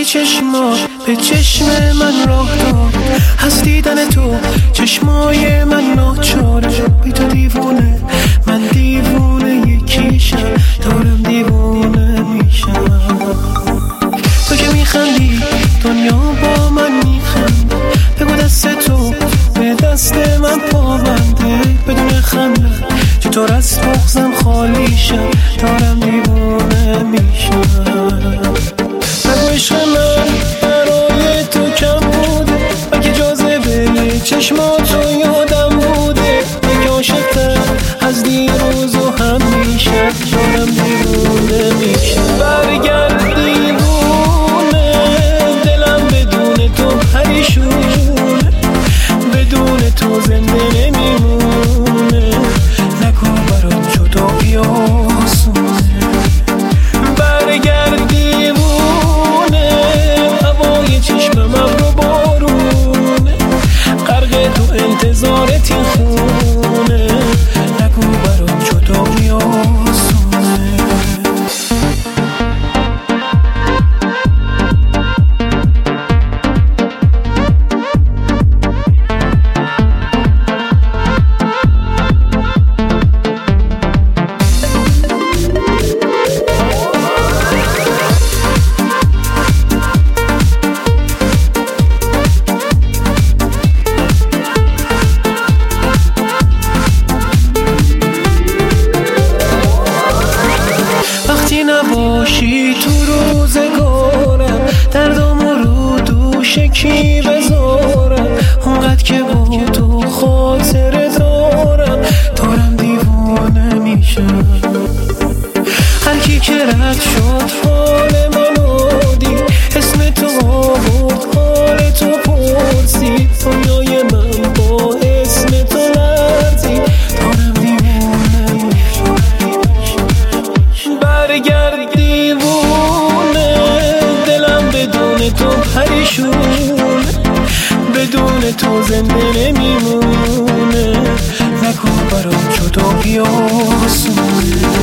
چشمات به چشم من راه داد، از دیدن تو چشمای من ناچاره. بی تو دیوونه، من دیوونه یکیشم، دارم دیوونه میشم. تو که میخندی دنیا با من میخنده، بگو دست تو به دست من پابنده. بدون خنده چطور از بغضم خالی شم، دارم دیوونه میشم. بگو عشق من برای تو کم بوده، اگه جاذبه چشماتو یادم بوده. اگه عاشق‌تر از دیروز و همیشه، دارم دیوونه میشم. برگرد دیوونه، دلم بدون تو پریشونه، بدون تو زنده نمیمونه. نگو برام جدایی آسونه. برگرد دیوونه، هوای چشمم ابر بارونه، غرق تو انتظارت این خونه. نگو برام جدایی آسونه. نباشی تو روزگارم، دردم رو دوش کی بذارم. اونقدر که با تو خاطره دارم، دارم دیوانه میشم. هر کی که رد شد حال منو دید، اسم تو آورد حال تو پرسید. دنیای من با اسم تو لرزید، دارم دیوانه میشم. برگرد دیوونه، دلم بدون تو پریشونه، بدون تو زنده نمیمونه. نگو برام جدایی آسونه.